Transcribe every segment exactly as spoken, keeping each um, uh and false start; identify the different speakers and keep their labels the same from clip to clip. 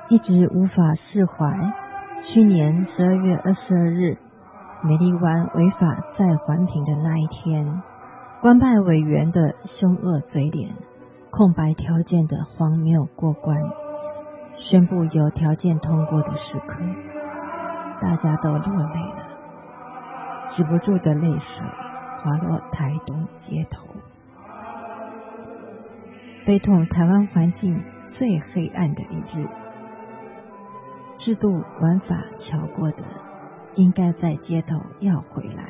Speaker 1: 一直无法释怀。去年十二月二十二日，美丽湾违法再环评的那一天，官派委员的凶恶嘴脸，空白条件的荒谬过关，宣布有条件通过的时刻，大家都落泪了，止不住的泪水滑落台东街头。悲痛台湾环境最黑暗的一日，制度玩法巧过的，应该在街头要回来。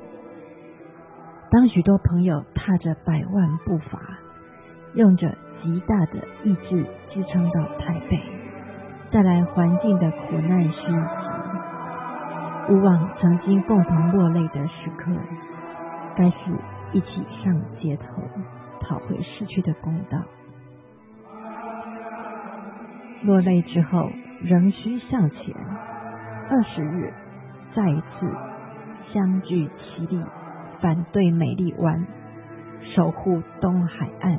Speaker 1: 当许多朋友踏着百万步伐，用着极大的意志支撑到台北，带来环境的苦难续集，勿忘曾经共同落泪的时刻，该是一起上街头，讨回失去的公道。落泪之后，仍需向前。二十日，再一次相聚齐力，反对美丽湾，守护东海岸。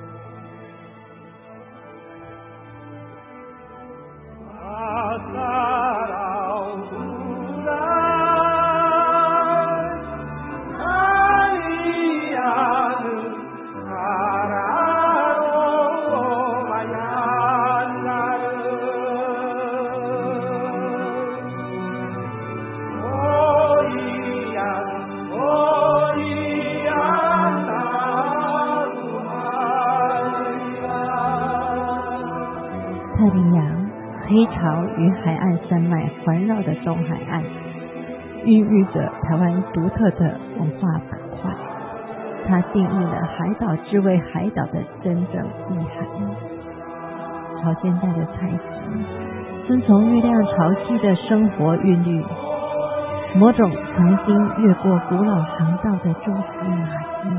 Speaker 1: 太平洋黑潮与海岸山脉环绕的东海岸，孕育着台湾独特的文化板块。它定义了海岛之为海岛的真正意涵。潮间带的采集，遵从月亮潮汐的生活韵律，某种曾经越过古老航道的蛛丝马迹。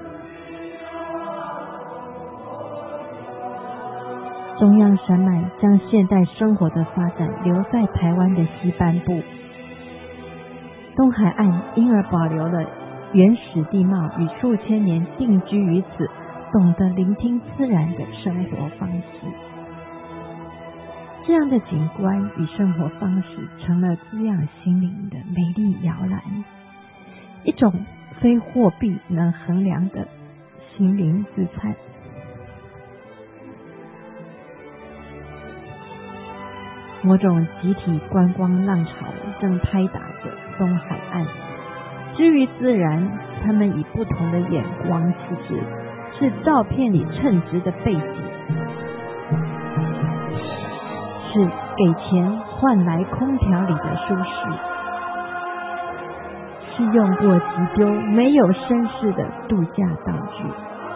Speaker 1: 中央山脉将现代生活的发展留在台湾的西半部，东海岸因而保留了原始地貌与数千年定居于此，懂得聆听自然的生活方式。这样的景观与生活方式成了滋养心灵的美丽摇篮，一种非货币能衡量的心灵资产。某种集体观光浪潮正拍打着东海岸。至于自然，他们以不同的眼光视之，是照片里称职的背景，是给钱换来空调里的舒适，是用过即丢没有绅士的度假道具。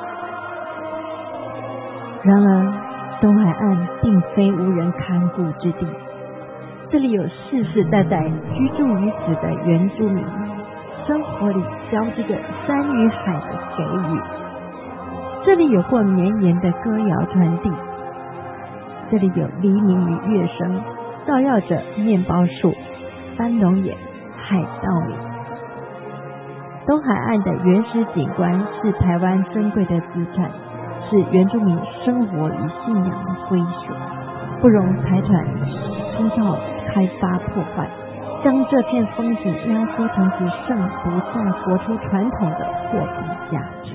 Speaker 1: 然而东海岸并非无人看顾之地，这里有世世代代居住于此的原住民，生活里交织着山与海的给予。这里有过绵延的歌谣传递，这里有黎明与乐声照耀着面包树、斑龙眼、海稻米。东海岸的原始景观是台湾珍贵的资产，是原住民生活与信仰的归属，不容财团粗糙开发破坏，将这片风景压缩成只剩不再活出传统的货币价值。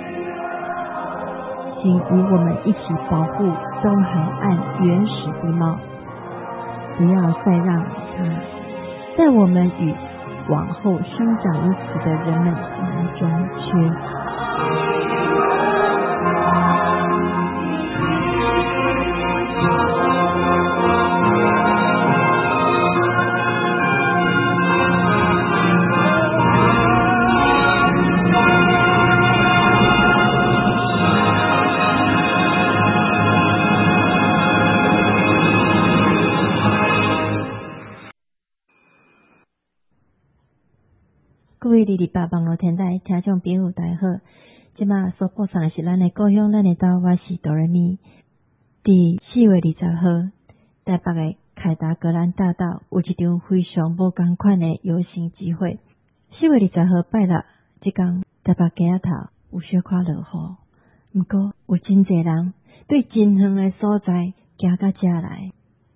Speaker 1: 请与我们一起保护东海岸原始地貌，不要再让它在我们与往后生长于此的人们眼中缺席。各位哩哩吧网络电台听众朋友大家好，现在所播送的是咱的故乡咱的岛，我是哆来咪。在四月二十号，台北的凯达格兰大道有一场非常无同款的游行集会。四月二十号拜六，这天台北街仔头有小可落雨，不过有真侪人对真远的所在行到这来，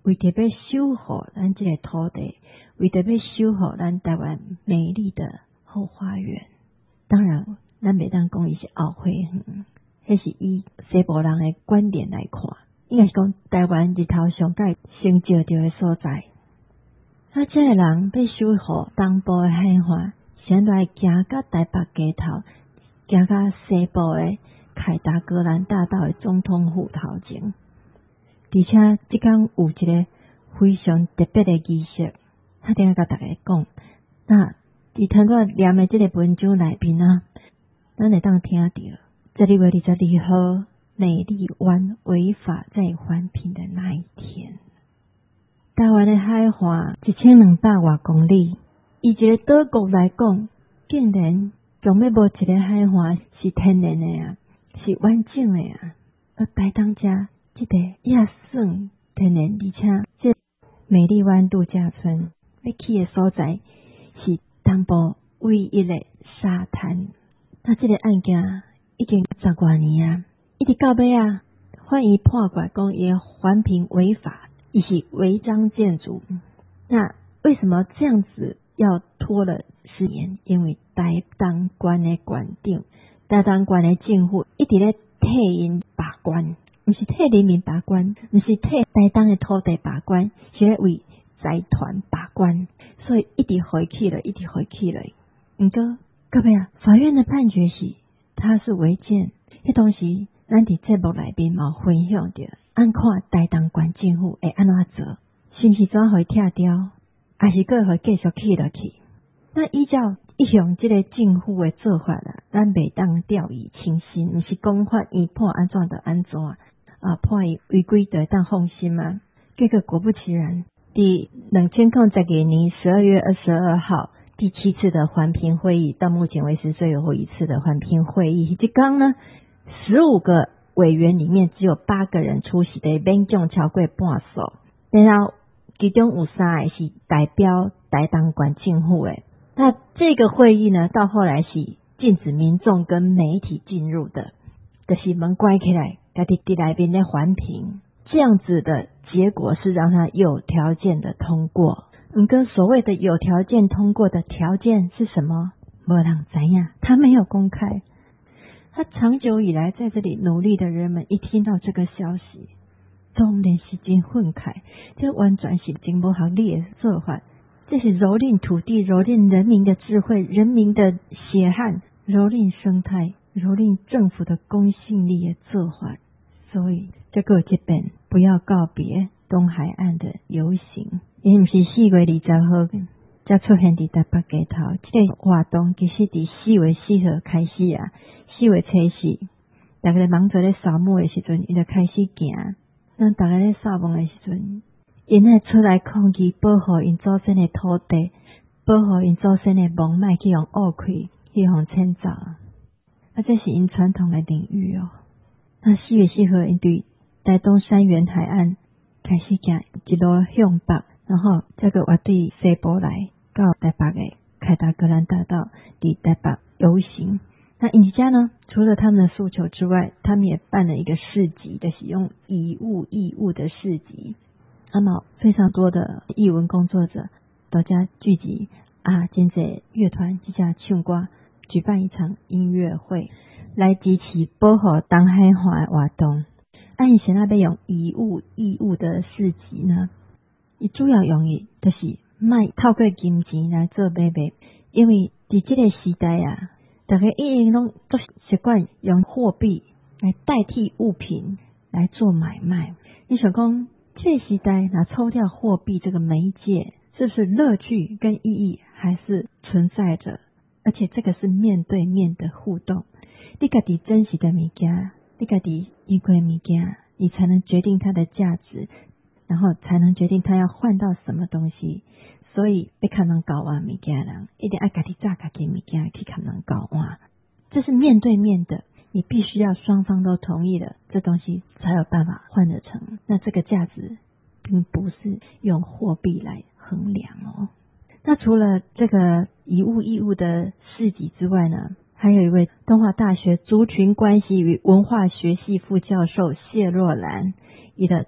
Speaker 1: 为着要守护咱这个土地，为着要守护咱台湾美丽的后花园。当然咱袂当讲伊是后花园，迄是以西部人的观点来看，应该是讲台湾日头上界先照到的所在。啊，这个人要守护东部的海岸，先来行到台北街头，行到西部的凯达格兰大道的总统府头前。而且即天有一个非常特别的仪式，他等下甲大家讲。那伫团队念的这个文章内面啊，咱会当听到十二月二十二号美丽湾违法再环评的那一天。台湾的海岸一千两百外公里，以一个岛国来讲，竟然从要无一个海岸是天然的啊，是完整的啊。而台东遮这个也算天然，而且这美丽湾度假村要去的所在是东部唯一的沙滩。那这个案件已经十多年啊，一直到尾啊，法院判决讲伊环评违法，伊是违章建筑。那为什么这样子要拖了十年？因为台东县的县长、台东县的政府一直咧替因把关，不是替人民把关，不是替台东的土地把关，是咧为财团把关，所以一直回去了，一直回去了。不过各位啊，法院的判决是它是违建，迄当时咱伫节目内面嘛分享着，按看台东县政府会安怎做，是不是怎会拆掉，还是佫会继续去落去？那依照一向这个政府的做法啦，咱袂当掉以轻心，不是讲法院判安怎就安怎啊，判伊违规就会当放心嘛。结果果不其然，第两千零十二年十二月二十二号。第七次的环评会议，到目前为止最后一次的环评会议，这刚呢，十五个委员里面只有八个人出席的，勉强超过半数。然后其中有三个是代表台东县政府的。那这个会议呢，到后来是禁止民众跟媒体进入的，就是门关起来，家己伫内面咧环评。这样子的结果是让他有条件的通过。嗯，跟所谓的有条件通过的条件是什么？没人知呀，他没有公开。他长久以来在这里努力的人们，一听到这个消息，当然是真愤慨。这完全是真不合理的做法，这是蹂躏土地、蹂躏人民的智慧、人民的血汗、蹂躏生态、蹂躏政府的公信力的做法。所以这个这边不要告别东海岸的游行。因毋是四月二十号才出现伫台北街头，这个活动其实伫四月四号开始啊。四月初四，大家忙着咧扫墓的时阵，伊就开始行。咱大家咧扫墓的时阵，因爱出来抗议，保护因祖先的土地，保护因祖先的墓脉去用挖开，去互迁走。啊，这是因传统的领域哦。那四月四号，因对台东山原海岸开始行，一路向北。然后这个我对西部来到台北的凯达格兰大道伫台北游行。那因家呢，除了他们的诉求之外，他们也办了一个市集，就是用以物易物的市集。那么非常多的艺文工作者大家聚集啊，兼着乐团即加唱歌，举办一场音乐会，来支持保护东海岸的活动。按现在要用以物易物的市集呢？伊主要用意就是卖透过金钱来做买卖，因为伫这个时代啊，大家一直拢都习惯用货币来代替物品来做买卖。你想讲这个时代拿抽掉货币这个媒介，是不是乐趣跟意义还是存在着？而且这个是面对面的互动，你家己珍惜的物件，你家己珍贵的物件，你才能决定它的价值。然后才能决定他要换到什么东西，所以要看人交换物件人，一定要家己炸家己物件去看人交换。这是面对面的，你必须要双方都同意了，这东西才有办法换得成。那这个价值并不是用货币来衡量哦。那除了这个以物易物的市集之外呢，还有一位东华大学族群关系与文化学系副教授谢若兰，伊的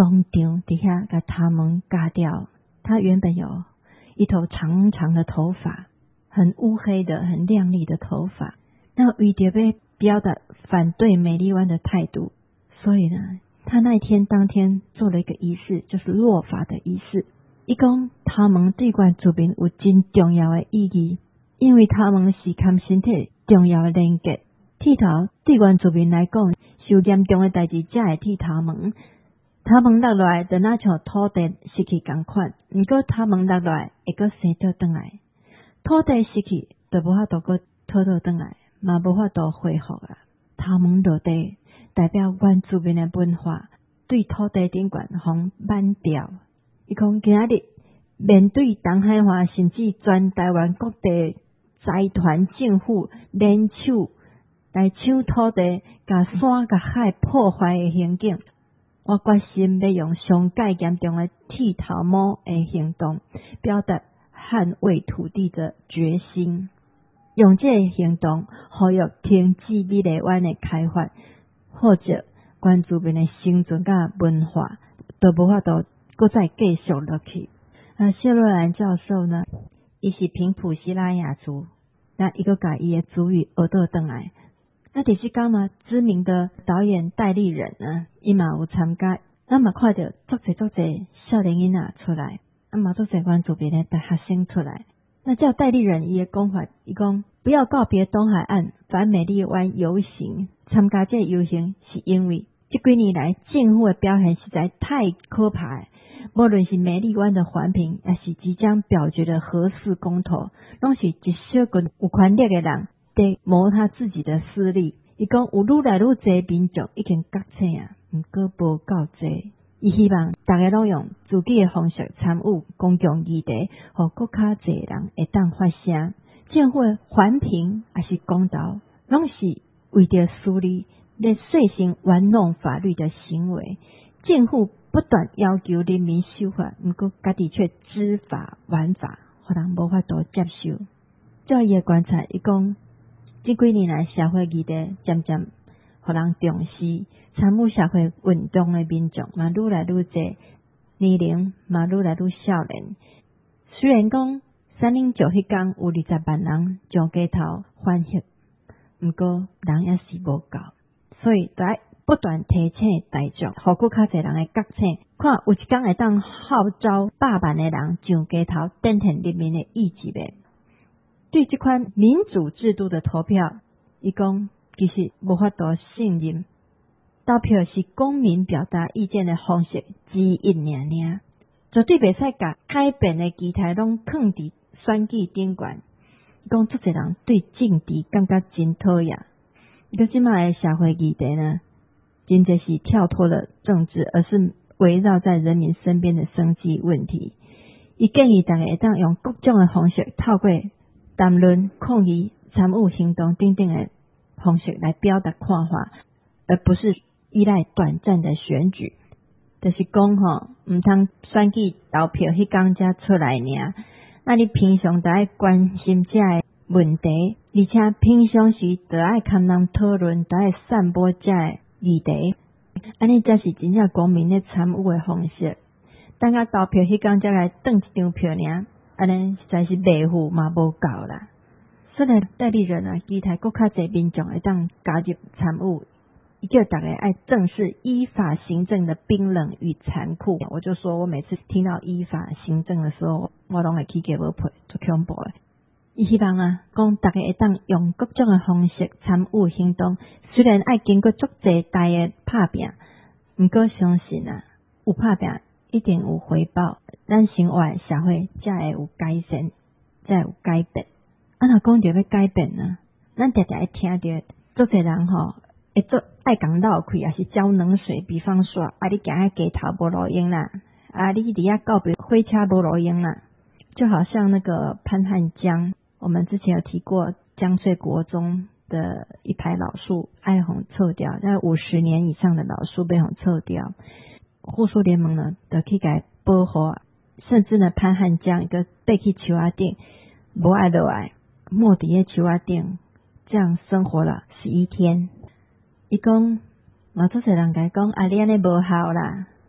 Speaker 1: 当场底下把头毛割掉。他原本有一头长长的头发，很乌黑的、很亮丽的头发。那为着要表达反对美丽湾的态度，所以呢，他那一天当天做了一个仪式，就是落发的仪式。他说头毛对原住民有真重要的意义，因为头毛是跟身体重要的连结。剃头对原住民来讲，受严重的代志才会剃头毛。头毛落落来，就那像土地失去同款。不过头毛落落来，会搁生倒转来。土地失去，就无法度搁讨倒转来，嘛无法度恢复啊。头毛落地，代表原住民的文化对土地顶管互挽掉。伊讲今仔日面对东海岸，甚至全台湾各地财团政府联手来抢土地，甲山甲海破坏的行径。我决心要用上界严重的剃头毛的行动，表达捍卫土地的决心。用这个行动，呼吁停止美丽湾的开发，或者原住民的生存甲文化都无法度搁再继续落去。那谢瑞兰教授呢？伊是平埔西拉雅族，那伊个甲伊的族语学倒转来。那第四天嘛，知名的导演戴立忍呢，伊嘛有参加，那嘛看到足侪足侪少年囡仔出来，那嘛足侪原住民的大学生出来。那叫戴立忍伊的讲法，伊讲不要告别东海岸，反美丽湾游行。参加这游行是因为这几年来政府的表现实在太可怕了，无论是美丽湾的环评，也是即将表决的核四公投，拢是一小群有权力的人在谋他自己的私利。伊讲有愈来愈侪民众已经觉醒啊，毋过无够侪。伊希望大家拢用自己的方式参与公共议题，互更较侪人会当发声。政府的环评也是公道，拢是为着私利来实行玩弄法律的行为。政府不断要求人民守法，毋过家己却知法玩法，互人无法度接受。照伊的观察，伊讲这几年来社会议题渐渐互人重视，参与社会运动的民众嘛愈来愈侪，年龄嘛愈来愈少年。虽然讲三零九迄天有二十万人上街头反核，毋过人也是无够，所以在不断提醒大众，互更较侪人的觉醒，看有一天会当号召百万的人上街头，展现人民的意志的。对这款民主制度的投票，伊讲其实无法度信任。投票是公民表达意见的方式之一尔尔，绝对袂使甲改变的期待拢放伫选举顶悬。伊讲足侪人对政治感觉真讨厌。伊讲即卖的社会议题呢，真正是跳脱了政治，而是围绕在人民身边的生计问题。伊建议大家会当用各种的方式，透过谈论、抗议、参与行动等等的方式来表达看法，而不是依赖短暂的选举。就是讲吼，唔通选举投票迄天才出来尔。那你平常就爱关心这个问题，而且平常时就爱跟人讨论，就爱散播这个议题，安尼才是真正公民咧参与的方式。等下投票迄天才来转一张票尔，安尼实在是袂赴嘛无够啦。虽然代理人啊，期待更较侪民众会当加入参与，伊叫大家爱正视依法行政的冰冷与残酷。我就说我每次听到依法行政的时候，我拢会起鸡毛皮，足恐怖的。伊希望啊，讲大家会当用各种的方式参与行动，虽然爱经过足侪大的拍拼，毋过相信啊，有拍拼一定有回报，咱生活的社会才会有改善，才会有改变。啊，若讲着要改变呢，咱常常会听着足侪人吼，会做爱讲闹气，也是浇冷水。比方说，啊，你行喺街头无路用啦，啊，你伫遐告别火车无路用啦，就好像那个潘汉江，我们之前有提过，江翠国中的一排老树爱红撤掉，在五十年以上的老树被红撤掉，护树联盟呢就去改保护，甚至呢潘汉江一个背去树仔顶，无爱落来，莫伫喺树仔顶，这样生活了十一天。伊讲，嘛足侪人甲伊讲，啊，你安尼无效啦，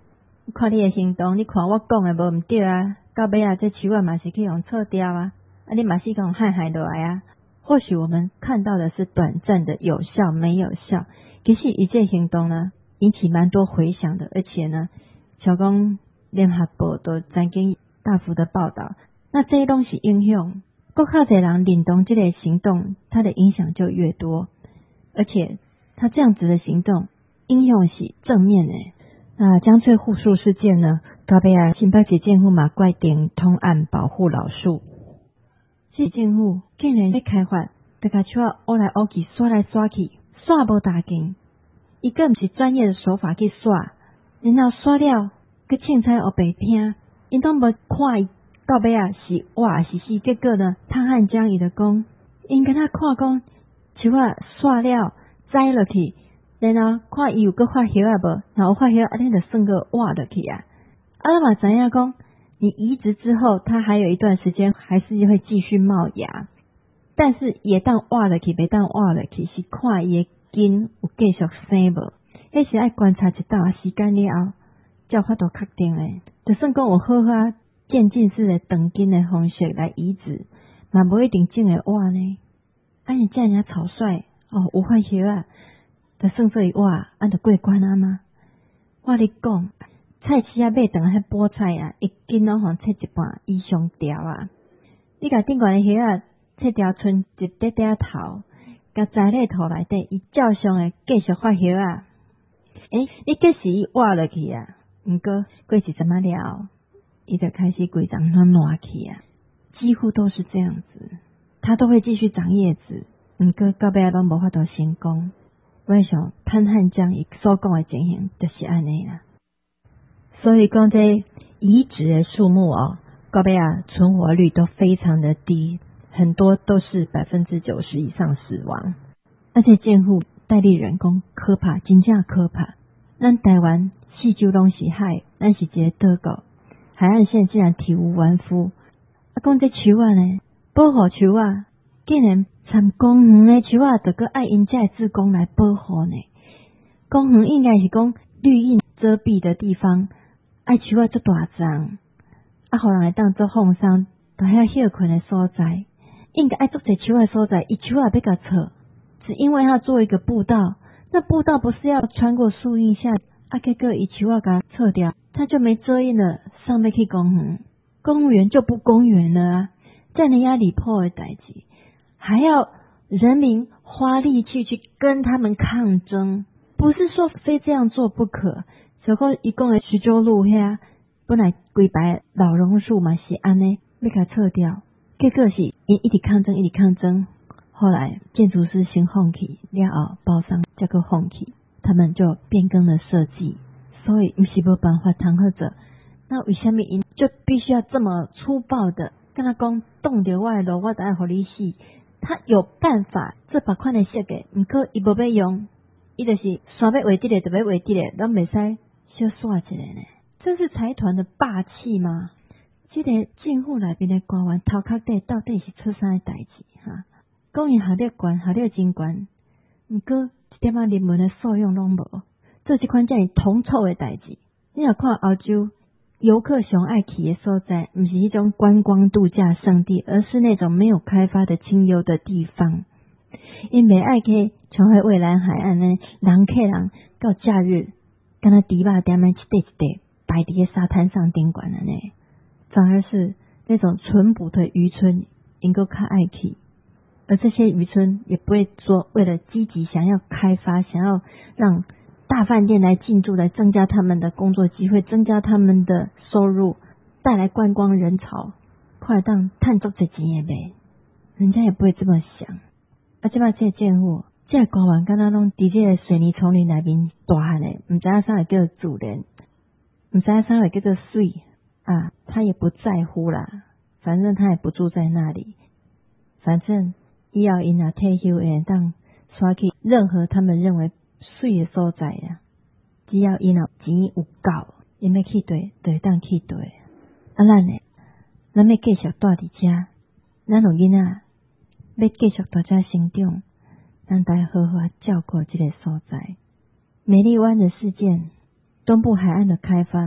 Speaker 1: 看你的行动，你看我讲的无毋对啊，到尾啊，这树啊嘛是去用错掉啊，啊你嘛是讲害害落来啊。或许我们看到的是短暂的有效没有效，其实一这行动呢引起蛮多回响的，而且呢，小讲联合报都曾经大幅的报道，那这些东西影响，更较侪人认同这类行动，它的影响就越多，而且他这样子的行动影响是正面的。那江翠护树事件呢，到尾啊，新北市政府嘛决定通案保护老树。市政府竟然在开发，就把树啊挖来挖去，刷来刷去，刷无大劲。伊个毋是专业的手法去刷，然后刷了，佮凊彩学白听，因都无看伊到尾啊是挖是死。结果呢，汤汉江伊就讲，因敢若看讲树啊刷了，栽落去。然后看伊有搁发叶啊无，然后发叶啊，你就算个挖落去啊。啊，嘛知影讲，你移植之后，它还有一段时间还是会继续冒芽，但是也当挖落去，别当挖落去，是看伊的根有继续生无。迄是爱观察一段时间了后，才有法度确定诶。就算讲有好好渐进式的长根的方式来移植，嘛无一定真会挖呢。啊，你这样草率哦，有发叶啊。就算做伊挖，按着过关啊吗？我咧讲，菜市啊买等迄菠菜啊，一斤拢互切一半以上条啊。你甲顶悬的叶啊切掉，剩一块块头，甲栽咧土内底，伊照常诶继续发叶啊。诶、欸，你计是伊挖落去啊，毋过过一阵仔了，伊就开始规张拢烂去啊，几乎都是这样子，它都会继续长叶子，毋过到尾拢无法度成功。我想潘汉江伊所讲的情形就是安尼啦。所以讲这移植的数目哦，到尾啊存活率都非常的低，很多都是百分之九十以上死亡。而且政府代理人讲可怕，真正可怕。咱台湾四周拢是海，咱是一个岛国，海岸线竟然体无完肤。啊，讲这树啊呢，保护树啊，竟然参公园的树啊，就搁爱因这志工来保护呢。公园应该是讲绿荫遮蔽的地方，爱树啊足大丛，啊，互人会当做放松、大遐休困的所在。应该爱做些树的所在，伊树啊要甲撤，只因为要做一个步道，那步道不是要穿过树荫下，啊，结果伊树啊甲撤掉，它就没遮荫了，上面去公园，公务员就不公园了啊！这样压离谱的代志。还要人民花力气去跟他们抗争，不是说非这样做不可。小讲一共的徐州路遐，本来规排老榕树嘛是安尼，要甲撤掉，结果是因一直抗争，一直抗争。后来建筑师先放弃，了后包商再个放弃，他们就变更了设计，所以不是没办法谈好做。那为什么因就必须要这么粗暴的跟他讲，动到我的路，我就爱互你死？他有办法做别款的设计，毋过伊无要用，伊就是山要画直咧，就要画直咧，咱袂使小刷一下呢。这是财团的霸气吗？这个政府内面的官员头壳底到底是出啥代志哈？讲因效率悬，效率真悬，毋过一点仔人文的素养拢无，做这款遮尔铜臭的代志。你若看欧洲游客上爱去的所在，不是一种观光度假胜地，而是那种没有开发的清幽的地方。因袂爱去像迄蔚蓝海岸呢，人客人到假日，敢若猪肉店仔一块一块摆伫个沙滩上顶悬安尼，反而是那种淳朴的渔村，因够较爱去。而这些渔村也不会说为了积极想要开发，想要让大饭店来进驻，来增加他们的工作机会，增加他们的收入，带来观光人潮，快当赚足侪钱的呗。人家也不会这么想。啊，即摆这个政府，这个官员敢若拢伫这个水泥丛林内面大汉的，唔知影啥会叫做自然，唔知影啥会叫做水啊，他也不在乎啦，反正他也不住在那里，反正以后因若退休会当刷去任何他们认为水的所在啊，只要因若钱有够，因要去对，就会当去对。啊，咱呢，咱要继续住伫遮，咱有囡仔要继续在遮成长，咱得好好照顾这个所在。美丽湾的事件，东部海岸的开发，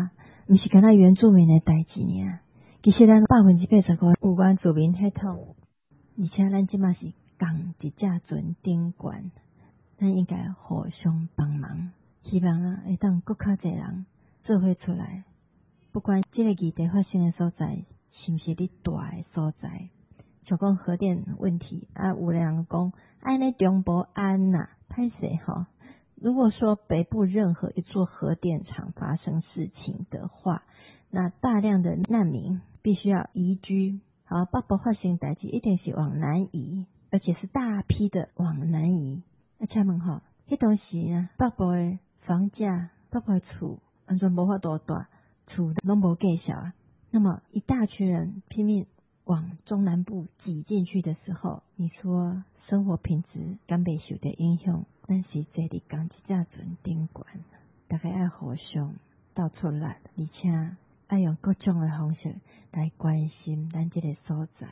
Speaker 1: 毋是干那原住民的代志尔，其实咱百分之八十五有原住民血统，而且咱即马是共一只船顶悬，咱应该互相帮忙，希望啊会当更较侪人做伙出来，不管这个议题发生的所在是毋是你住的所在，像讲核电问题啊，有人讲安尼中部安呐，歹势吼。如果说北部任何一座核电厂发生事情的话，那大量的难民必须要移居。好，北部发生代志一定是往南移，而且是大批的往南移。啊，请问吼，迄当时呢，北部的房价、北部的厝完全无法度住，厝拢无计小啊。那么一大群人拼命往中南部挤进去的时候，你说生活品质敢袂受到影响？咱是坐伫同一只船顶悬，大家爱互相到处力，而且爱用各种的方式来关心咱这个所在。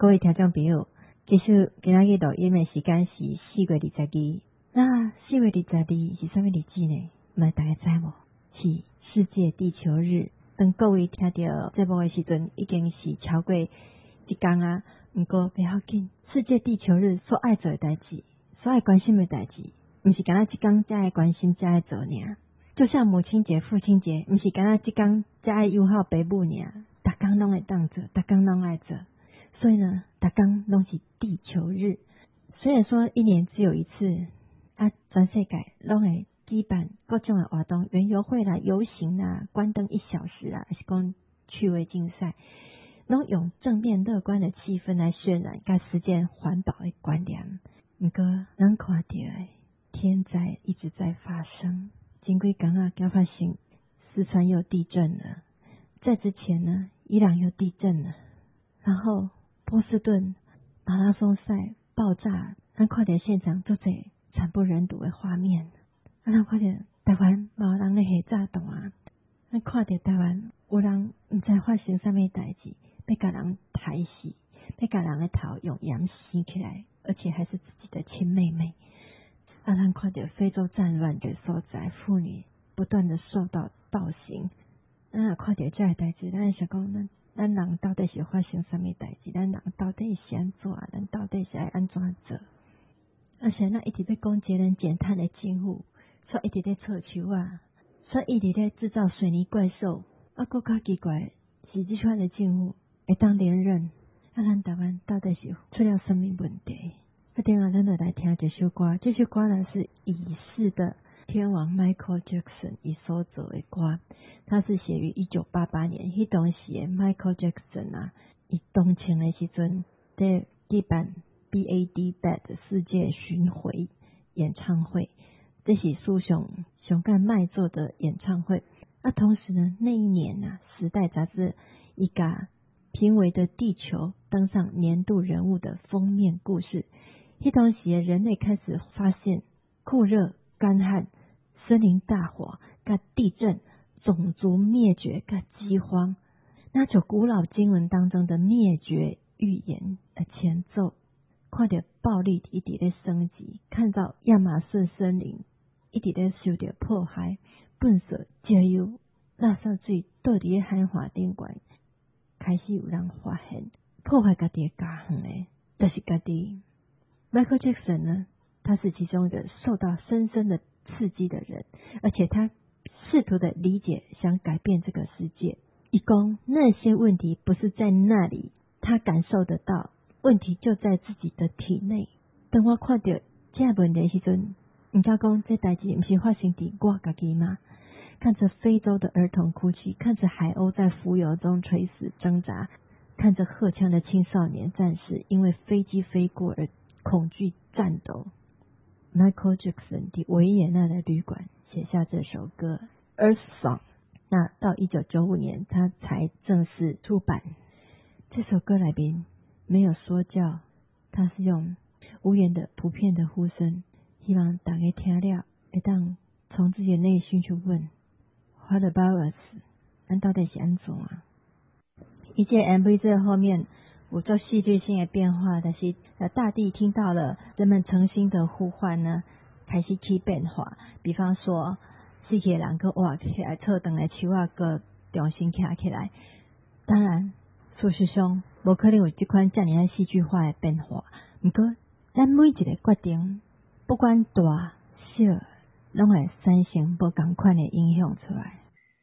Speaker 1: 各位听众朋友，其实今仔日录音的时间是四月二十二，那四月二十二是什么日子呢？唔知大家知无？是世界地球日。当各位听到节目的时阵，已经是超过一天啊。不过不要紧，世界地球日所爱做的代志，所爱关心的代志，不是干那一天才爱关心才爱做呢。就像母亲节、父亲节，不是干那一天才爱友好爸母呢，逐天拢会当做，逐天拢爱做。所以呢，逐天拢是地球日。虽然说一年只有一次，啊，全世界拢会举办各种的活动，园游会啦、游行啦、关灯一小时啦，还是讲趣味竞赛，拢用正面乐观的气氛来渲染甲实践环保的观念。不过，咱看到的天灾一直在发生，前几天啊，刚发生四川又地震了，在之前呢，伊朗又地震了，然后波士顿马拉松赛爆炸，咱看到现场都侪惨不忍睹的画面。啊，咱看到台湾嘛有人咧下炸弹啊，咱看到台湾有人毋知发生啥物代志，要甲人抬死，要甲人的头用盐吸起来，而且还是自己的亲妹妹。啊，咱看到非洲战乱的所在，妇女不断的受到暴行。咱若看到这个代志，咱会想讲，咱咱人到底是发生啥物代志？咱人到底是安怎？咱到底是爱安怎做？而且咱一直在讲节能减碳的政府，却一直在臭手啊，却一直在制造水泥怪兽。啊，更加奇怪，是这款的政府会当连任，啊，咱台湾到底是出了什么问题？啊，等下咱就来听这首歌，这首歌呢是已逝的天王 Michael Jackson 伊所做的歌，它是写于一九八八年。迄当时的 Michael Jackson 啊，伊动情的时阵在举办 B A D B A D 世界巡回演唱会，这是史上上干卖座的演唱会。啊，同时呢，那一年啊，《时代》杂志伊甲评为的地球登上年度人物的封面故事。迄当时的人类开始发现酷热、干旱、森林大火、甲地震、种族灭绝、甲饥荒，那就古老经文当中的灭绝预言的前奏。看到暴力一直在升级，看到亚马逊森林一直在受到迫害，粪扫、石油、垃圾水倒伫海岸顶悬，开始有人发现破坏家己的家园的，就是家己。Michael Jackson 呢，他是其中一个受到深深的刺激的人，而且他试图的理解，想改变这个世界。一共那些问题不是在那里，他感受得到，问题就在自己的体内。当我看到这个问题的时阵，唔敢讲这代志不是发生在我家己吗？看着非洲的儿童哭泣，看着海鸥在浮游中垂死挣扎，看着荷枪的青少年战士因为飞机飞过而恐惧战斗。Michael Jackson 在维也纳的旅馆写下这首歌 Earth Song， 那到一九九五年他才正式出版。这首歌里面没有说教，他是用无言的普遍的呼声，希望大家听了会当从自己的内心去问 What about us？ 咱到底是安怎啊？一届 M V 这后面有做戏剧性的变化，但是呃，大地听到了人们诚心的呼唤呢，开始起变化。比方说，世界人个活起来，错长的树啊个重新站起来。当然，事实上无可能有这款这样戏剧化的变化。不过，咱每一个决定，不管大小，拢会产生无同款的影响出来。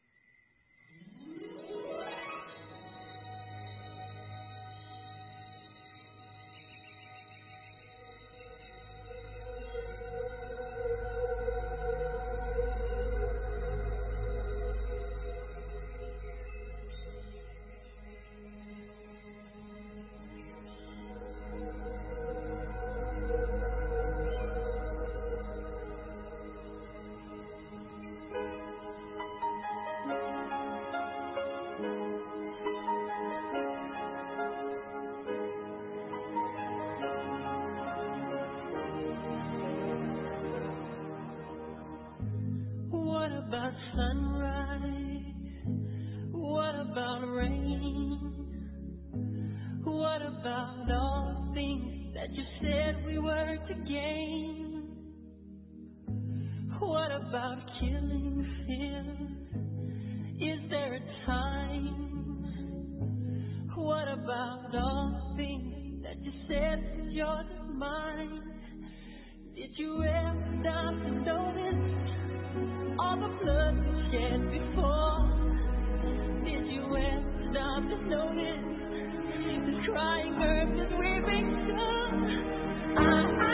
Speaker 2: about sunrise? What about rain? What about about killing fear? Is there a time? What about all the things that you said was yours and mine? Did you ever stop to notice all the blood we shed before? Did you ever stop to notice the crying earth and weeping sun? I, I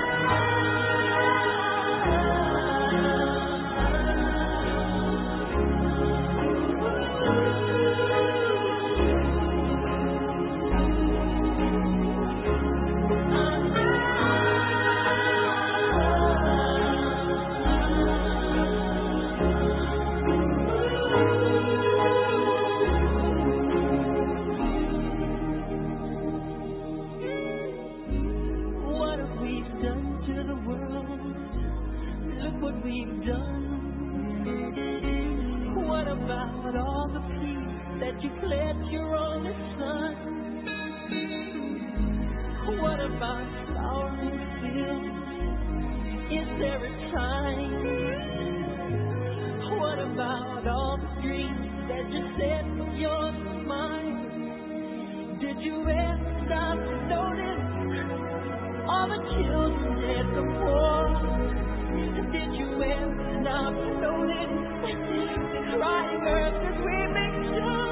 Speaker 2: you pledged your only son? What about flowering fields? Is there a time? What about all the dreams that you said were yours and mine? Did you ever stop to notice all the children dead before? Did you ever stop to notice the crying earth as we make sure?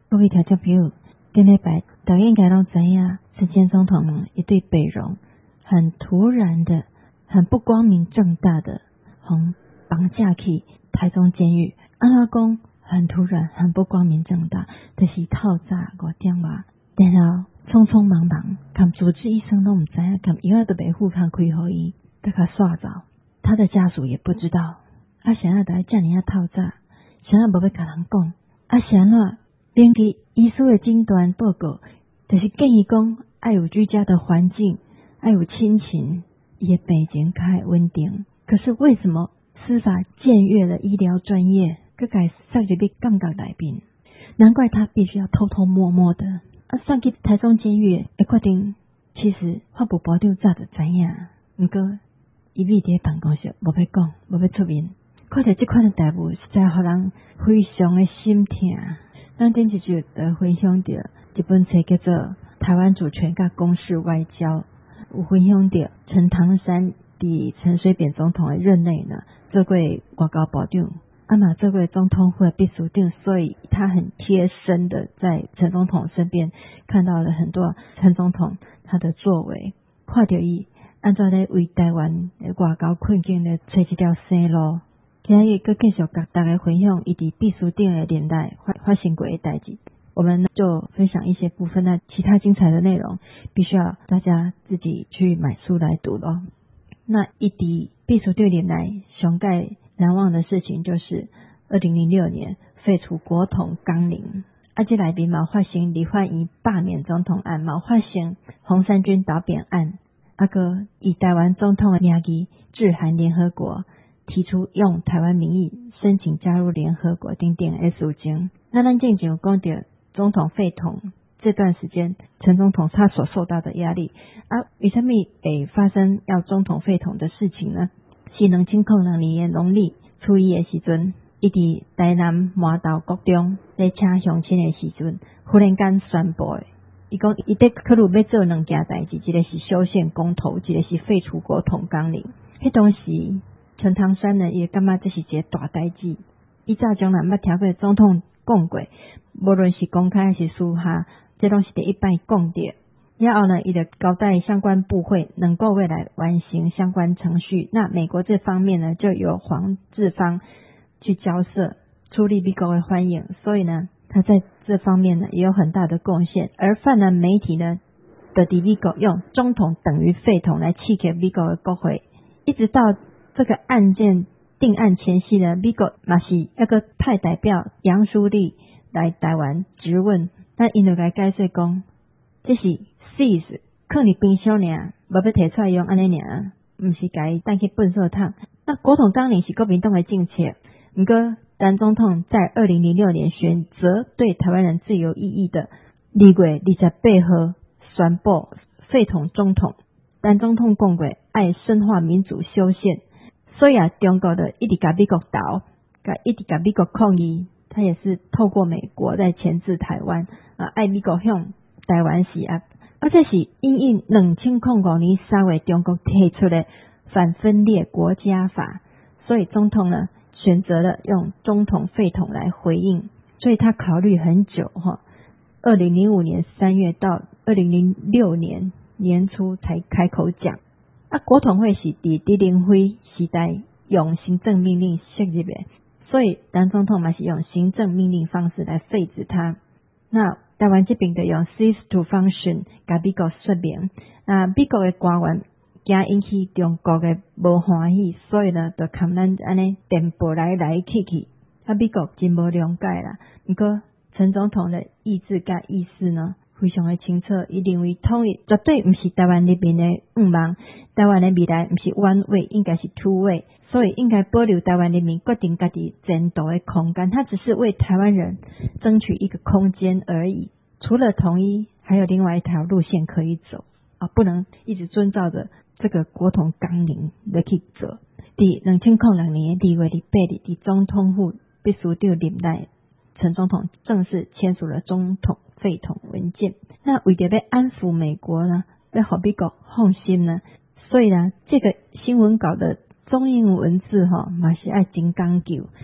Speaker 1: 各位听众朋友，今礼拜大家应该都知影，陈前总统呢一对北荣很突然的、很不光明正大的，从绑架去台中监狱。安怎讲很突然、很不光明正大，就是透早五点外，然后匆匆忙忙，连主治医生都唔知影，连药都袂付看开互伊，得甲刷走。他的家属也不知道，啊，谁啊来遮尔啊透早，谁啊无要甲人讲，啊，谁啊根据医师的诊断报告，就是建议讲爱有居家的环境，爱有亲情，伊的病情较会稳定。可是为什么司法僭越了医疗专业，佮改塞入去感觉内面？难怪他必须要偷偷摸摸的。啊，上去台中监狱会决定，其实法务部长早就知影，不过伊秘伫办公室无要讲，无要出面。看到这款的代志，实在互人非常的心痛。咱顶一集就分享到一本书叫做《台湾主权甲公事外交》，有分享到陈唐山伫陈水扁总统的任内呢，做过外交部长，啊嘛做过总统府的秘书长，所以他很贴身的在陈总统身边看到了很多陈总统他的作为，看到伊按照咧为台湾的外交困境咧找一条生路。今日佮继续甲大家分享伊伫秘书长的年代发发生过的代志，我们就分享一些部分，那其他精彩的内容必须要大家自己去买书来读咯。那伊伫秘书长年代上盖难忘的事情就是二零零六年废除国统纲领，啊这内面嘛发生李焕英罢免总统案，嘛发生红三军倒扁案，啊个以台湾总统的名义致函联合国，提出用台湾名义申请加入联合国等等的事情。那咱正经讲到总统废统这段时间，陈总统他所受到的压力啊，为什么会发生要总统废统的事情呢？是二千零二年的农历初一的时阵，伊伫台南麻豆国中在请乡亲的时阵，忽然间宣布的，伊讲伊得考虑要做两件代志，一个是修宪公投，一个是废除国统纲领。迄当时陈唐山呢，伊感觉这是一个大代志。以早从来捌听过总统讲过，无论是公开还是私下，这拢是第一摆讲到。然后呢，伊就交代相关部会能够未来完成相关程序。那美国这方面呢，就由黄志芳去交涉，处理美国的欢迎。所以呢，他在这方面呢也有很大的贡献。而泛蓝媒体呢，的伫美国用总统等于废统来刺激美国的国会，一直到这个案件定案前夕呢，美国嘛是一个派代表杨淑丽来台湾质问，那因就来解释讲，这是 seize 放伫冰箱尔，无要摕出来用安尼尔，毋是甲伊带去粪扫桶。那国统纲领是国民党的政策，不过陈总统在二零零六年选择对台湾人自由意义的二月二十八号宣布废统总统。陈总统讲过爱深化民主修宪，所以啊，中国的一直甲美国斗，甲一直甲美国抗议，他也是透过美国在钳制台湾啊，爱美国向台湾施压。而这是因应二千零五年三月中国提出的反分裂国家法，所以总统呢选择了用总统废统来回应，所以他考虑很久哈，二零零五年三月到二零零六年年初才开口讲。啊，国统会是伫李登辉时代用行政命令设立的，所以陈总统嘛是用行政命令方式来废止它。那台湾这边就用 cease to function 甲美国说明，那美国的官员惊引起中国的无欢喜，所以呢就看咱安尼电报来来去去，啊美国真无谅解啦。不过陈总统的意志甲意思呢非常的清楚，伊认为统一绝对不是台湾人民的愿望，台湾的未来不是 one way， 应该是 two way， 所以应该保留台湾人民决定家己前途的空间，他只是为台湾人争取一个空间而已。除了统一，还有另外一条路线可以走啊，不能一直遵照着这个国统纲领来去走。第二千零六年二月二十八日，伫总统府秘书长任内，陈总统正式签署了总统废统文件。那为着要安抚美国呢，要让美国放心呢，所以呢，这个新闻稿的中英文字哈，嘛是爱真讲究。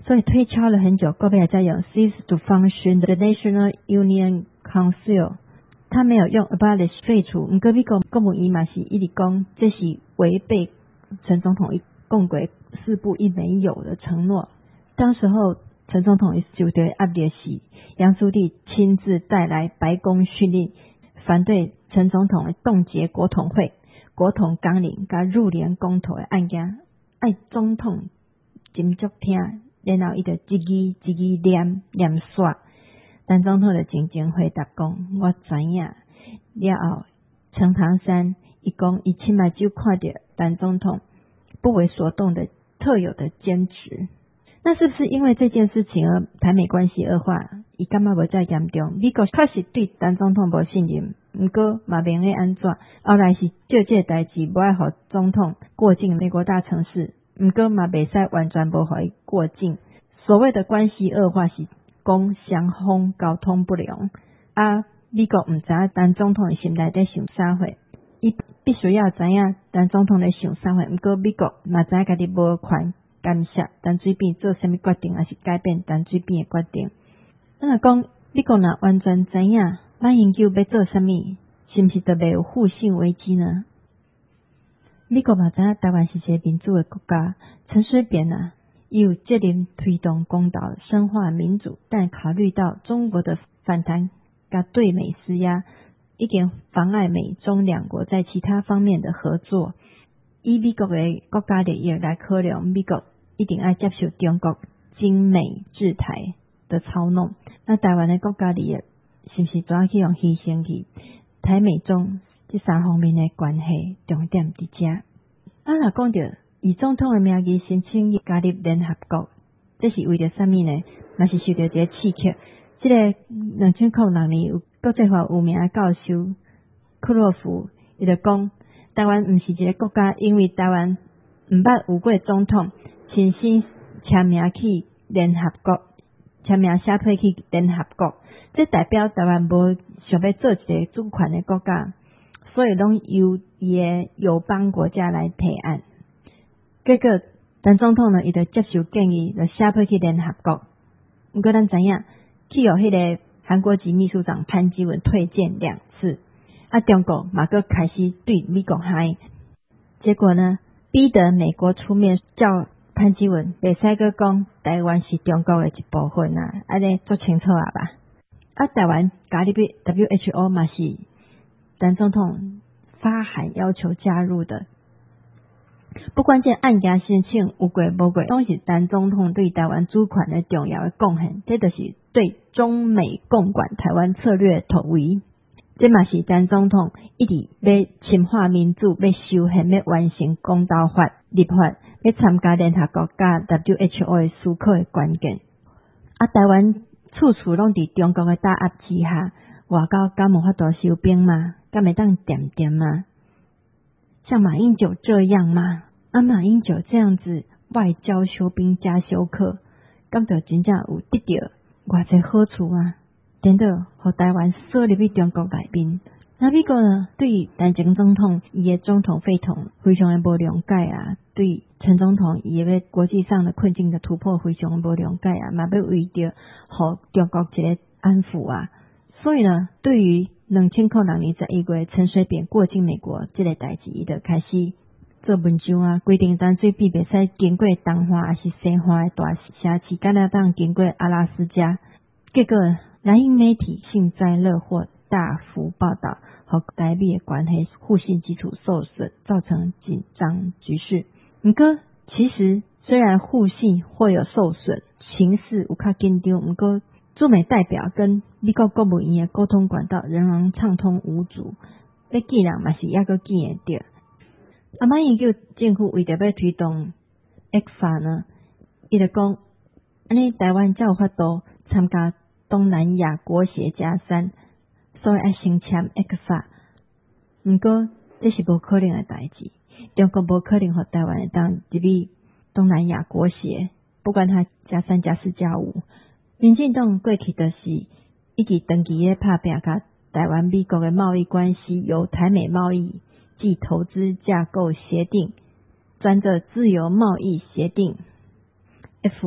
Speaker 1: 所以推敲了很久，国别才用 cease to function the National Union Council， 他没有用 abolish 废除，不过美国国务院嘛是一直讲这是违背陈总统讲过四不一没有的承诺。当时候陈总统就对压力是杨朱棣亲自带来白宫训令，反对陈总统的冻结国统会、国统纲领跟入联公投的案件，爱总统斟酌听，然后伊就一字一字念念煞。陈总统就静静回答讲：我知影。了后，陈唐山伊讲伊亲目睭看到陈总统不为所动的特有的坚持。那是不是因为这件事情而台美关系恶化？伊感觉无再严重，美国确实对陈总统无信任，不过嘛免会安怎？后来是就这代志无爱互总统过境美国大城市，不过嘛袂使完全无互伊过境。所谓的关系恶化是讲双方沟通不良，啊，美国唔知影陈总统的心内在想啥货，伊必须要知影陈总统在想啥货，不过美国嘛知影家己无权干涉陈水扁做什么决定，还是改变陈水扁的决定。咱若讲美国若完全知影马英九要做什么，是不是就袂有互信危机呢？美国嘛知影台湾是一个民主的国家，陈水扁啊，伊有责任推动公道、深化民主，但考虑到中国的反弹甲对美施压，已经妨碍美中两国在其他方面的合作。以美国的国家利益来考量，美国一定要接受中国精美制台的操弄。那台湾的国家利益是不是都要去用牺牲去？台美中这三方面的关系重点伫遮。啊，若讲到以总统的名义申请加入联合国，这是为了什么呢？嘛是受到一个刺激。这个二零零六年有国际法有名的教授库洛夫，伊就讲台湾不是一个国家，因为台湾唔捌有过总统亲身签名去联合国，签名写批去联合国，这代表台湾无想要做一个主权的国家，所以拢由伊的友邦国家来提案。结果陈总统呢，伊就接受建议，就写批去联合国。不过咱知影，去有迄个韩国籍秘书长潘基文推荐两次。啊，中国马上开始对美国嗨，结果呢，逼得美国出面叫潘基文袂使个讲台湾是中国的一部分啊，安尼做清楚啊吧。啊，台湾加入 W H O 嘛是陈总统发函要求加入的。不管这案件申请有过无过，都是陈总统对台湾主权的重要的贡献，这就是对中美共管台湾策略的突围。这嘛是陈总统一直要深化民主、要修宪、要完成公道法立法、要参加联合国家 W H O 的思考的关键。啊，台湾处处拢伫中国的打压之下，外交敢无法度收兵吗？敢会当点点吗？像马英九这样吗？啊，马英九这样子外交休兵加休克，敢就真正有得到偌济好处啊？等到和台湾锁入去中国内面，那美国呢？对陈前总统伊的总统废统非常的无谅解啊，对陈总统伊个国际上的困境的突破非常的无谅解啊，嘛要为着和中国一个安抚啊。所以呢，对于二零零六年十一月陈水扁过境美国这个代志，伊就开始做文章啊，规定陈水扁袂使经过东岸还是西岸的大城市，敢若当经过阿拉斯加。结果蓝营媒体幸灾乐祸，大幅报道，和台美的关系互信基础受损，造成紧张局势。不过，其实虽然互信或有受损，情势有较紧张，不过驻美代表跟美国国务院的沟通管道仍然畅通无阻，要见人嘛是抑阁见会到。啊，马英九政府为着要推动 E C F A 呢，伊就讲，安尼台湾才有法度参加东南亚国协加三，所以要先签 E C F A。不过这是无可能的代志，中国无可能和台湾当入去东南亚国协，不管他加三加四加五。民进党过去就是一直长期咧拍拼，甲台湾美国的贸易关系由台美贸易暨投资架构协定转做自由贸易协定 F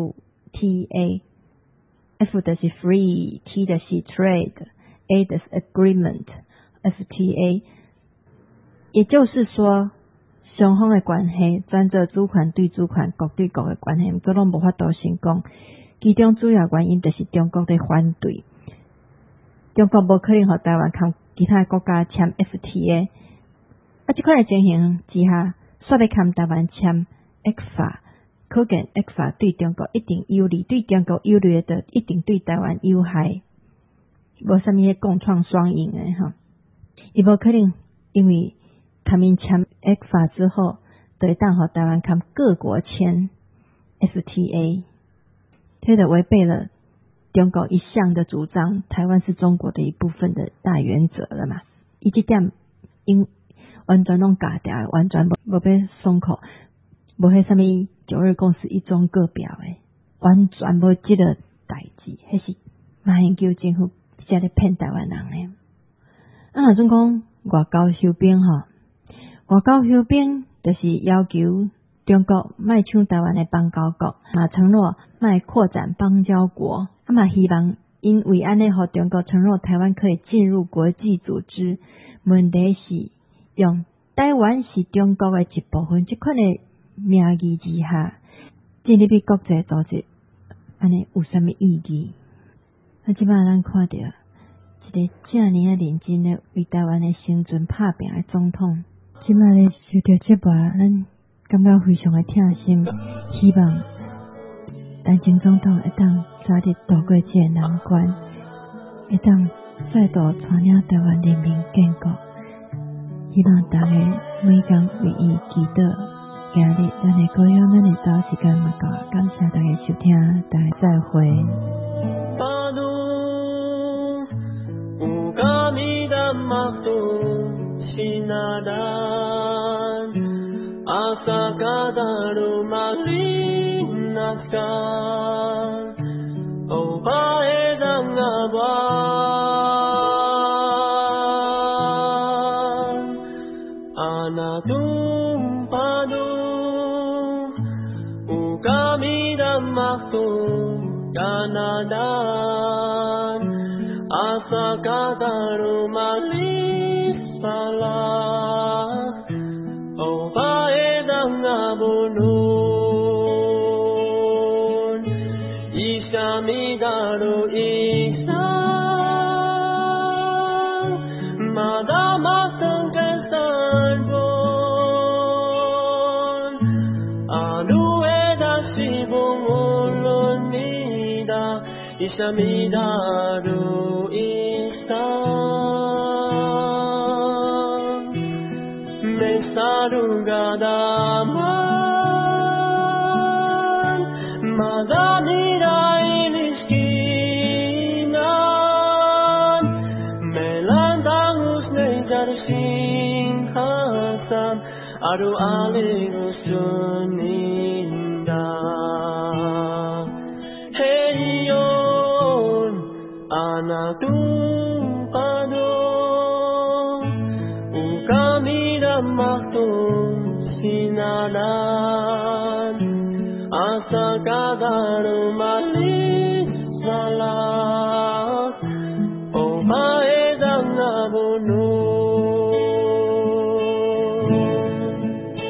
Speaker 1: T A。F 就是 free， T 就是 trade， A 就是 agreement，F T A。也就是说，双方的关系，专做主权对主权、国对国的关系，都拢无法度成功。其中主要原因就是中国的反对，中国无可能和台湾和其他国家签 F T A。啊，这款的情形之下，煞要和台湾签 E C F A， 可见 E C F A 对中国一定有利，对中国有利的，一定对台湾有害，无啥物共创双赢的哈。伊无可能因为他们签 E C F A 之后，就会当和台湾和各国签 F T A， 这就违背了中国一向的主张，台湾是中国的一部分的大原则了嘛。伊这点因完全拢假掉，完全无无被松口，无迄啥物九二共识一中各表的，完全无这个代志，迄是马英九政府在咧骗台湾人的。啊，若总讲外交收兵吼，外交收兵就是要求中国卖抢台湾的邦交国，嘛承诺卖扩展邦交国，啊嘛希望因为安尼，互中国承诺台湾可以进入国际组织。问题是用台湾是中国的一部分这款的名义之下，进入去国际组织，安尼有啥物意义？啊，即摆咱看到一个正尔啊认真的为台湾的生存拍拼的总统，即摆咧受到这把，咱感觉非常的痛心，希望咱前总统会当早日度过这个难关，会当再度带领台湾人民建国。希望大家每天为伊祈祷。今日咱的歌谣，咱的早时间嘛到，感谢大家收听，大家再会。
Speaker 2: Kanadan asa kataru malis salah o paedang abunun isamidaru isang madamatang kesan pun anu edasibung Isamidaru isang Mesaru gadaman Madamira iniskinan Melantang usnei jarsing hasam Aru aling usuninda Anatung padong Ukami damatung sinalan Asa kadaru malis salah O maedang nabunun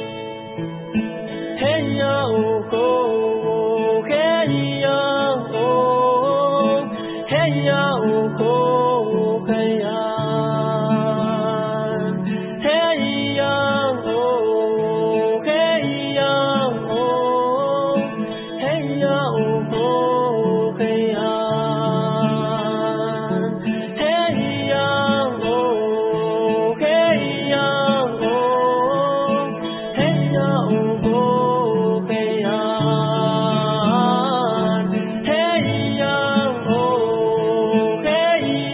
Speaker 2: Heya uko Heya Heya uko kaya Heya oh Heya oh Heya uko kaya Heya oh Heya oh Heya uko kaya Heya oh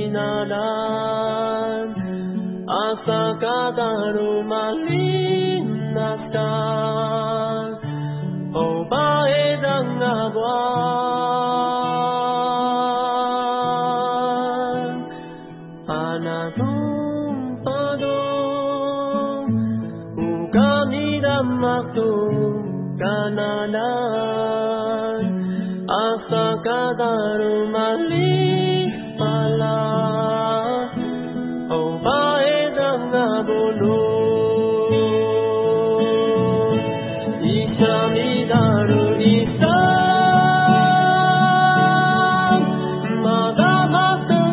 Speaker 2: minadan asa kadaru malinaskan o baedang abuan anatung padong ugami damaktung kananan asa kadaru malipala o baedang abulong isamidaru isang magamatang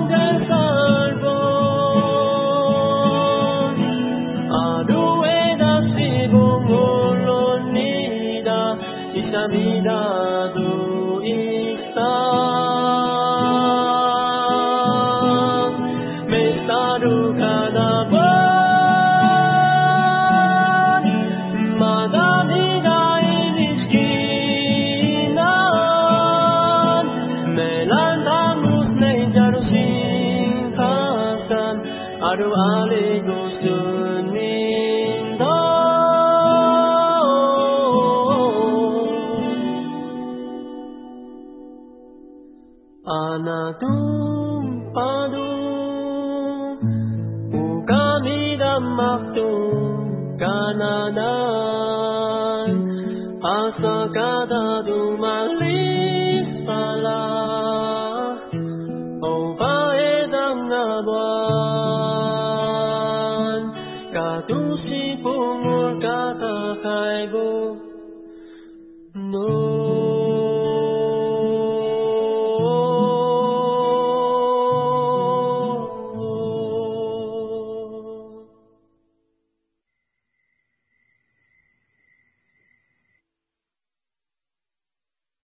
Speaker 2: kesarbon adueda sibong ulon nida isamidadu isang mestadu kanaban madami dai miskinan melantamus nejarusin kasan adu aligusun minda anatung padung ugami damaktung kananan asa kadadu malipala o baedang abuan katusi pumur kata kaibo no